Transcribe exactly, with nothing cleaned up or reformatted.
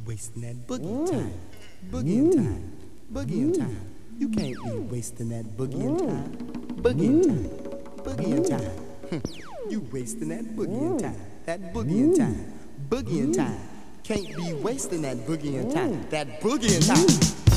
wasting that boogie time. Boogie time. Boogie time. You can't be wasting that boogie time. Boogie time. Boogie time. You wasting that boogie time. That boogie time. Boogie time. Can't be wasting that boogie time. That boogie time.